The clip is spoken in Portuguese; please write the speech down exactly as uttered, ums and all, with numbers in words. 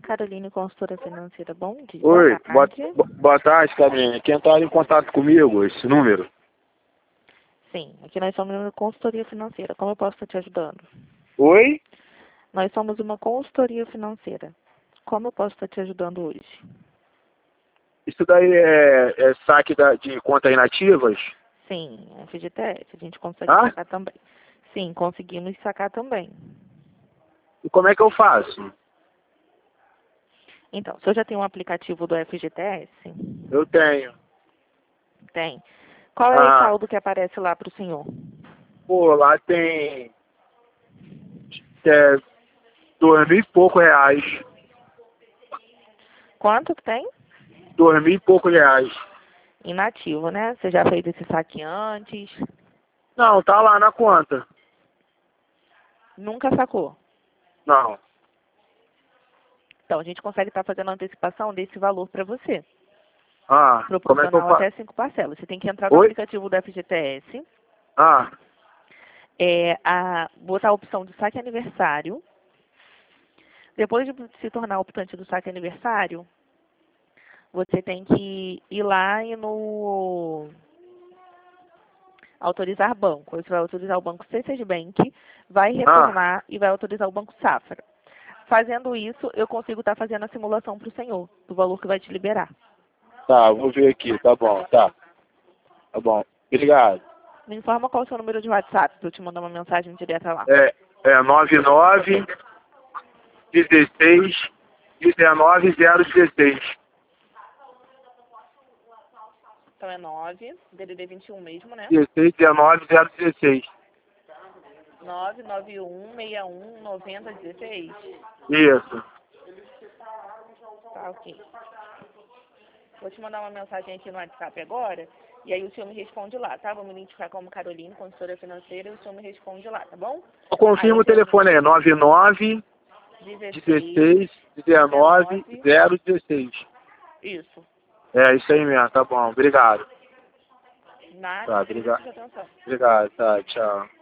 Caroline, consultora financeira. Bom dia. Oi, boa, tarde. boa tarde, Caroline. Quem está em contato comigo, esse número? Sim, aqui nós somos uma consultoria financeira. Como eu posso estar te ajudando? Oi? Nós somos uma consultoria financeira. Como eu posso estar te ajudando hoje? Isso daí é, é saque da, de contas inativas? Sim, F G T S. A gente consegue Ah? sacar também. Sim, conseguimos sacar também. E como é que eu faço? Então, o senhor já tem um aplicativo do F G T S? Eu tenho. Tem. Qual é o Ah, saldo que aparece lá para o senhor? pô, lá tem é, dois mil e poucos reais. Quanto que tem? Dois mil e poucos reais. Inativo, né? Você já fez esse saque antes? Não, tá lá na conta. Nunca sacou? Não. Então, a gente consegue estar fazendo a antecipação desse valor para você, Ah, como é que eu proporcional faço? até cinco parcelas. Você tem que entrar no Oi? aplicativo do F G T S, Ah, é, a, botar a opção de saque aniversário. Depois de se tornar optante do saque aniversário, você tem que ir lá e no autorizar banco. Você vai autorizar o banco C C Bank, vai ah, retornar e vai autorizar o banco Safra. Fazendo isso, eu consigo estar fazendo a simulação para o senhor, do valor que vai te liberar. tá, vou ver aqui, tá bom, tá. Tá bom. Obrigado. Me informa qual é o seu número de WhatsApp para eu te mandar uma mensagem direta lá. É, é nove nove, dezesseis, dezenove, zero dezesseis. Então é nove, D D D vinte e um mesmo, né? dezesseis, dezenove, zero dezesseis. nove nove um, seis um, nove zero um seis. Isso. Tá, ok. Vou te mandar uma mensagem aqui no WhatsApp agora, e aí o senhor me responde lá, tá? Vou me identificar como Caroline, consultora financeira, e o senhor me responde lá, tá bom? Eu Aí confirmo eu o telefone aí, nove nove, dezesseis, dezenove, dezesseis, zero dezesseis. isso. É, isso aí mesmo, tá bom. Obrigado. Nada, Tá, não precisa obrigado. de atenção. Obrigado, tá, tchau.